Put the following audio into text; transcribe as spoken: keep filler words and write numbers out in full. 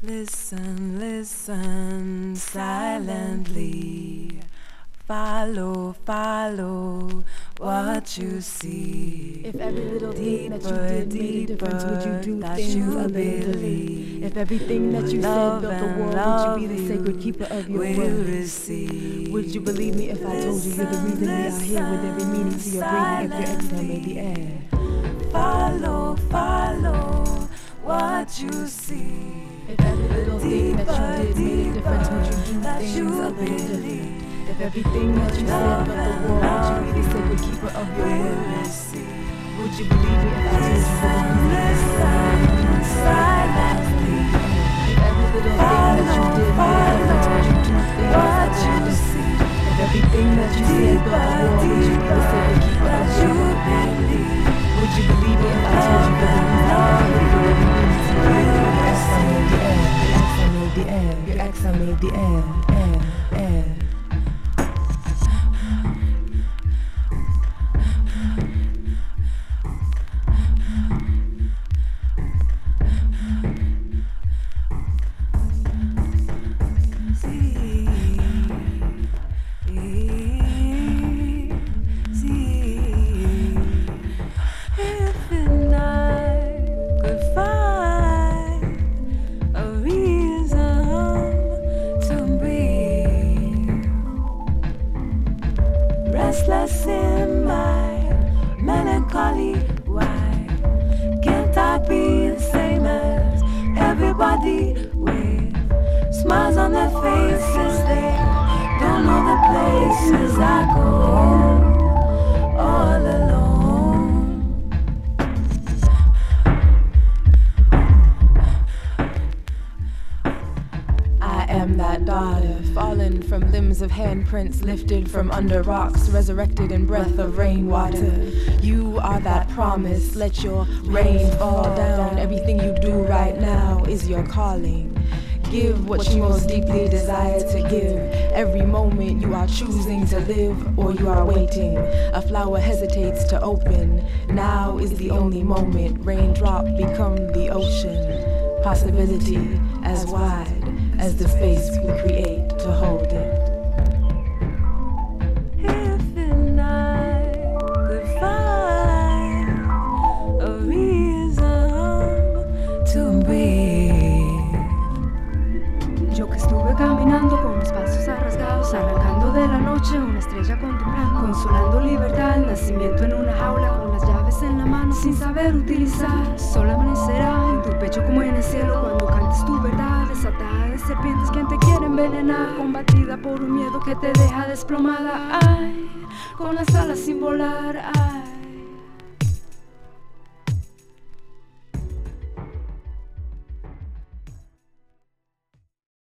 Listen, listen silently. Follow, follow what you see. If every little thing that Deeper, you did made a deeper, difference, would you do that things you other than believe. delete? If everything that you Love said built a and wall, love would you be the sacred keeper of your will word? receive. Would you believe me if I told you you're the reason we are here with every meaning to your breathing if your exhale made the air? Follow, follow what you see. If every little thing that you did made a difference, would you do that things you other than believe. delete? If everything that you said built a wall, would you be the sacred keeper of your word? Would you believe me if I told you you're the reason? Silently. If every little thing that you did made a difference, would you do things other than delete? If everything that you said built a wall, would you be the sacred keeper of your word? Would you believe me if I told you you're the reason? Your ex, I made the air. Your ex, I made the air. Air, air. Restless in my melancholy, why can't I be the same as everybody with smiles on their faces? They don't know the places I go all alone. I am that daughter, fallen from limbs of handprints, lifted from under rocks, resurrected in breath of rainwater. You are that promise, let your rain fall down. Everything you do right now is your calling. Give what you most deeply desire to give. Every moment you are choosing to live or you are waiting. A flower hesitates to open. Now is the only moment. Raindrop become the ocean. Possibility as wide as the space we create to hold it. If and I could find a reason to breathe. Yo que estuve caminando con mis pasos arrasgados, arrancando de la noche una estrella contemplando, consolando libertad, el nacimiento en una jaula, con las llaves en la mano sin saber utilizar. Sol amanecerá en tu pecho como en el cielo cuando cantes tu verdad, desatada de serpientes quien te quiere envenenar, combatida por un miedo que te deja desplomada. Ay, con las alas sin volar, ay.